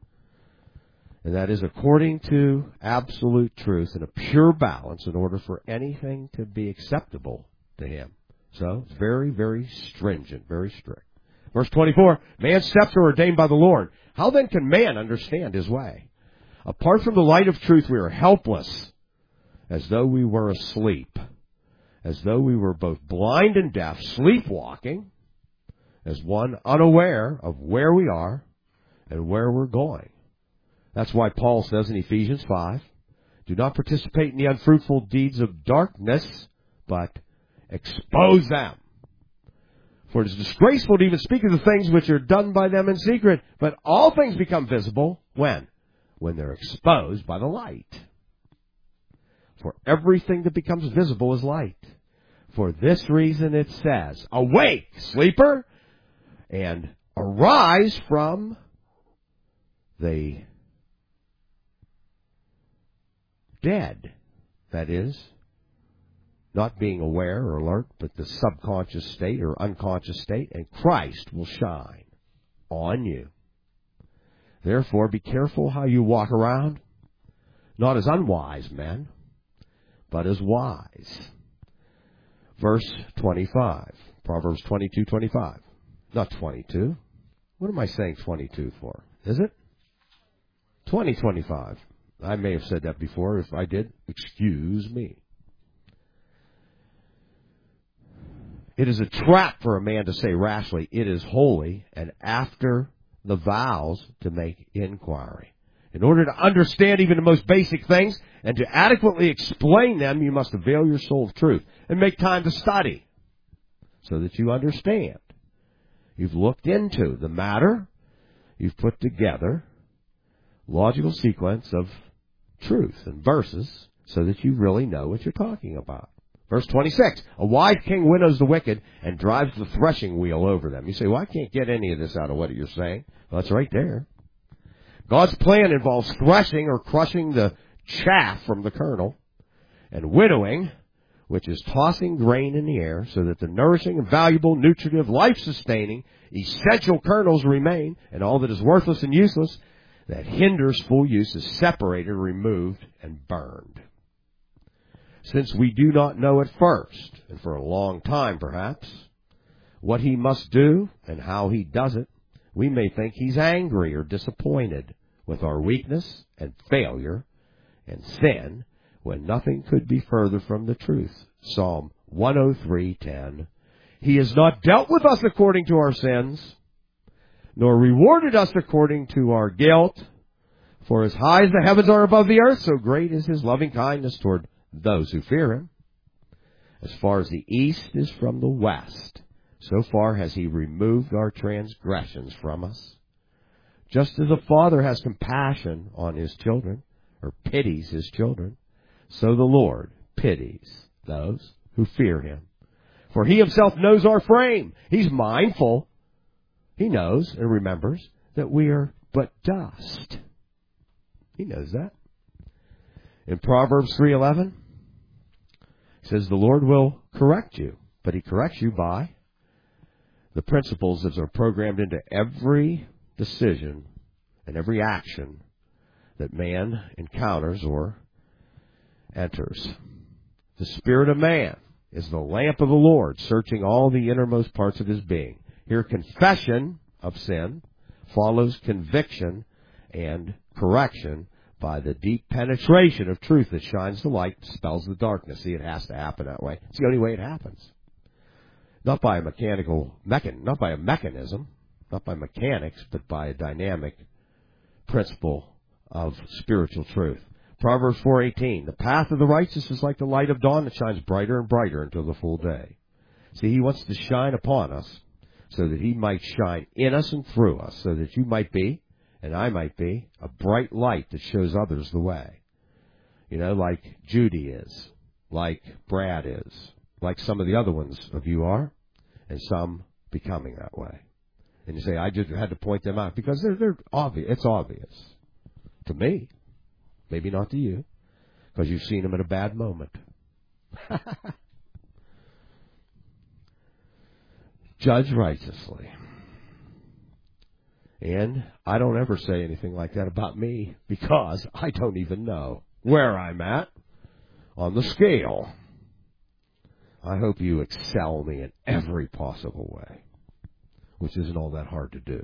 And that is according to absolute truth and a pure balance in order for anything to be acceptable to Him. So, it's very, very stringent, very strict. Verse 24, man's steps are ordained by the Lord. How then can man understand his way? Apart from the light of truth, we are helpless, as though we were asleep, as though we were both blind and deaf, sleepwalking, as one unaware of where we are and where we're going. That's why Paul says in Ephesians 5, do not participate in the unfruitful deeds of darkness, but expose them. For it is disgraceful to even speak of the things which are done by them in secret, but all things become visible, when? When they're exposed by the light. For everything that becomes visible is light. For this reason it says, awake, sleeper, and arise from the dead. That is, not being aware or alert, but the subconscious state or unconscious state, and Christ will shine on you. Therefore, be careful how you walk around, not as unwise men, but as wise. Verse 25, Proverbs 22:25. Not 22. What am I saying 22 for? Is it? 20:25. I may have said that before. If I did, excuse me. It is a trap for a man to say rashly, it is holy, and after the vows to make inquiry. In order to understand even the most basic things and to adequately explain them, you must avail your soul of truth and make time to study so that you understand. You've looked into the matter. You've put together logical sequence of truth and verses so that you really know what you're talking about. Verse 26, a wise king winnows the wicked and drives the threshing wheel over them. You say, well, I can't get any of this out of what you're saying. Well, that's right there. God's plan involves threshing or crushing the chaff from the kernel, and winnowing, which is tossing grain in the air so that the nourishing and valuable, nutritive, life-sustaining, essential kernels remain, and all that is worthless and useless that hinders full use is separated, removed, and burned. Since we do not know at first, and for a long time perhaps, what He must do and how He does it, we may think He's angry or disappointed with our weakness and failure and sin, when nothing could be further from the truth. Psalm 103:10. He has not dealt with us according to our sins, nor rewarded us according to our guilt. For as high as the heavens are above the earth, so great is His loving kindness toward those who fear Him. As far as the east is from the west, so far has He removed our transgressions from us. Just as a father has compassion on his children, or pities his children, so the Lord pities those who fear Him. For He Himself knows our frame. He's mindful. He knows and remembers that we are but dust. He knows that. In Proverbs 3:11, it says, the Lord will correct you, but He corrects you by the principles that are programmed into every decision and every action that man encounters or enters. The spirit of man is the lamp of the Lord, searching all the innermost parts of his being. Here, confession of sin follows conviction and correction by the deep penetration of truth that shines the light, dispels the darkness. See, it has to happen that way. It's the only way it happens. Not by a not by a mechanism, not by mechanics, but by a dynamic principle of spiritual truth. Proverbs 4:18, the path of the righteous is like the light of dawn that shines brighter and brighter until the full day. See, he wants to shine upon us so that he might shine in us and through us, so that you might be, and I might be, a bright light that shows others the way. You know, like Judy is, like Brad is, like some of the other ones of you are, and some becoming that way. And you say, I just had to point them out, because they're obvious. It's obvious. To me. Maybe not to you, because you've seen them at a bad moment. Judge righteously. And I don't ever say anything like that about me, because I don't even know where I'm at on the scale. I hope you excel me in every possible way, which isn't all that hard to do.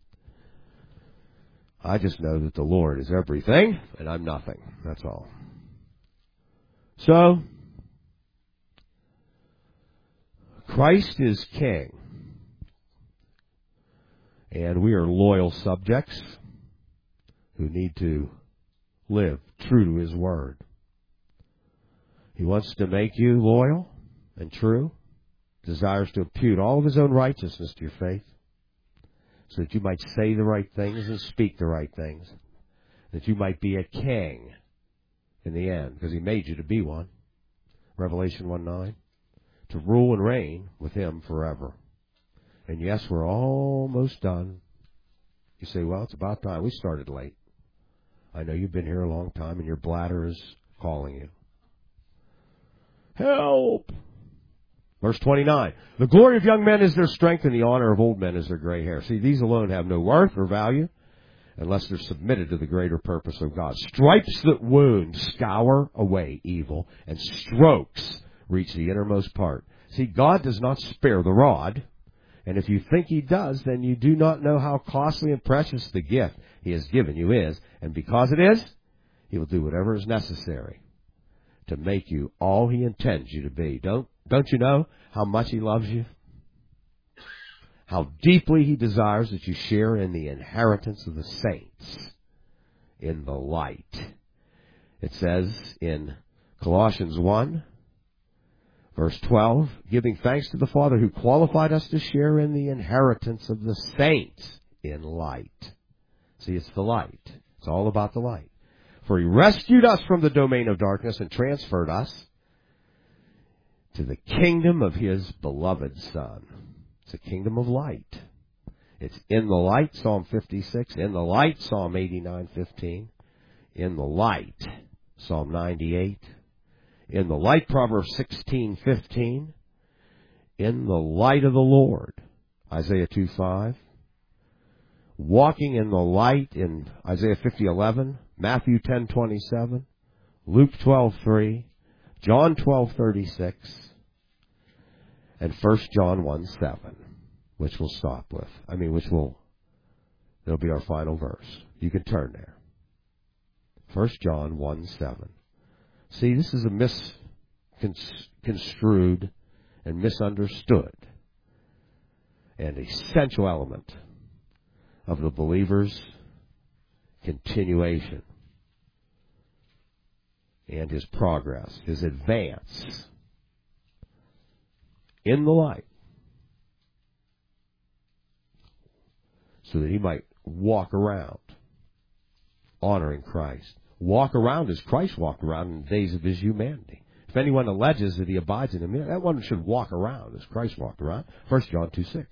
I just know that the Lord is everything, and I'm nothing. That's all. So, Christ is King, and we are loyal subjects who need to live true to His Word. He wants to make you loyal and true, desires to impute all of His own righteousness to your faith, so that you might say the right things and speak the right things, that you might be a king in the end, because He made you to be one. Revelation 1:9, to rule and reign with Him forever. And yes, we're almost done. You say, well, it's about time. We started late. I know you've been here a long time, and your bladder is calling you. Help! Verse 29, the glory of young men is their strength, and the honor of old men is their gray hair. See, these alone have no worth or value unless they're submitted to the greater purpose of God. Stripes that wound scour away evil, and strokes reach the innermost part. See, God does not spare the rod, and if you think He does, then you do not know how costly and precious the gift He has given you is, and because it is, He will do whatever is necessary to make you all He intends you to be. Don't you know how much He loves you? How deeply He desires that you share in the inheritance of the saints in the light. It says in Colossians 1, verse 12, giving thanks to the Father who qualified us to share in the inheritance of the saints in light. See, it's the light. It's all about the light. For He rescued us from the domain of darkness and transferred us to the kingdom of His beloved Son. It's a kingdom of light. It's in the light, Psalm 56. In the light, Psalm 89:15. In the light, Psalm 98. In the light, Proverbs 16:15. In the light of the Lord, Isaiah 2:5. Walking in the light in Isaiah 50:11. Matthew 10:27, Luke 12:3, John 12:36, and 1 John 1:7, which we'll stop with. That'll be our final verse. You can turn there. 1 John 1:7. See, this is a misconstrued and misunderstood and essential element of the believer's continuation and his progress, his advance in the light, so that he might walk around honoring Christ. Walk around as Christ walked around in the days of His humanity. If anyone alleges that he abides in Him, that one should walk around as Christ walked around. 1 John 2:6.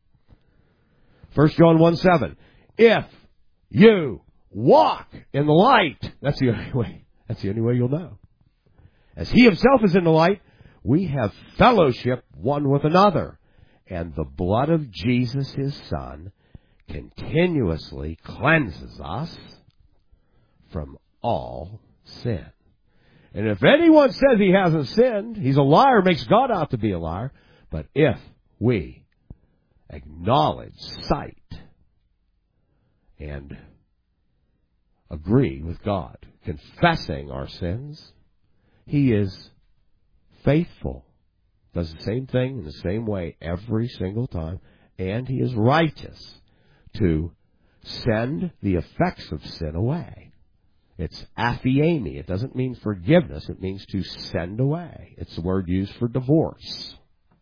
1 John 1:7. If you walk in the light. That's the only way. That's the only way you'll know. As He Himself is in the light, we have fellowship one with another. And the blood of Jesus, His Son, continuously cleanses us from all sin. And if anyone says he hasn't sinned, he's a liar, makes God out to be a liar. But if we acknowledge sight and agree with God, confessing our sins, He is faithful. Does the same thing in the same way every single time. And He is righteous to send the effects of sin away. It's aphiemi. It doesn't mean forgiveness. It means to send away. It's the word used for divorce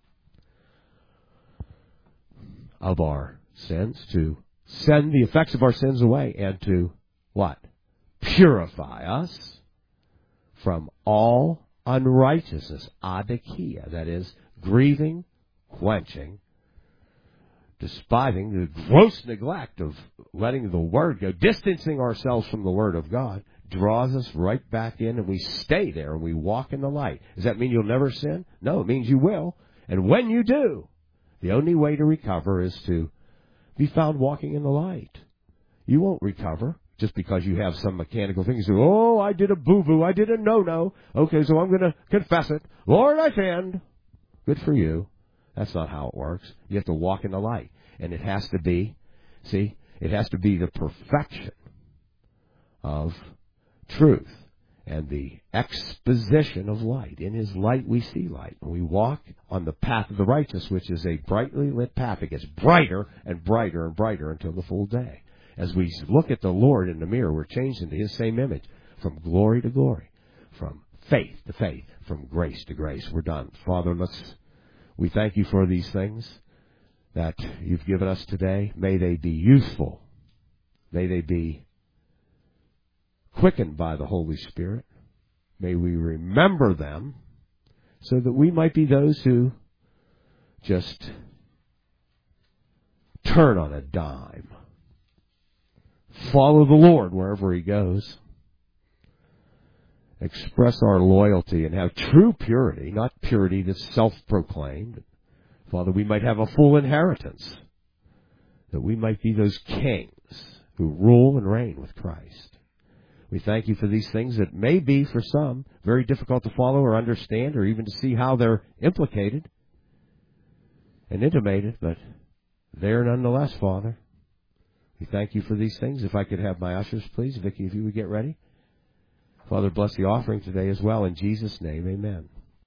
of our sins, to send the effects of our sins away and to what? Purify us from all unrighteousness, adikia, that is, grieving, quenching, despising, the gross neglect of letting the Word go, distancing ourselves from the Word of God, draws us right back in, and we stay there, and we walk in the light. Does that mean you'll never sin? No, it means you will. And when you do, the only way to recover is to be found walking in the light. You won't recover just because you have some mechanical things. Oh, I did a boo-boo, I did a no-no. Okay, so I'm going to confess it. Lord, I sinned. Good for you. That's not how it works. You have to walk in the light. And it has to be, it has to be the perfection of truth and the exposition of light. In His light we see light. And we walk on the path of the righteous, which is a brightly lit path. It gets brighter and brighter and brighter until the full day. As we look at the Lord in the mirror, we're changed into His same image, from glory to glory, from faith to faith, from grace to grace. We're done. Father, we thank You for these things that You've given us today. May they be useful. May they be quickened by the Holy Spirit. May we remember them so that we might be those who just turn on a dime. Follow the Lord wherever He goes. Express our loyalty and have true purity, not purity that's self-proclaimed. Father, we might have a full inheritance, that we might be those kings who rule and reign with Christ. We thank You for these things that may be, for some, very difficult to follow or understand or even to see how they're implicated and intimated, but they're nonetheless, Father. We thank You for these things. If I could have my ushers, please. Vicki, if you would get ready. Father, bless the offering today as well. In Jesus' name, amen.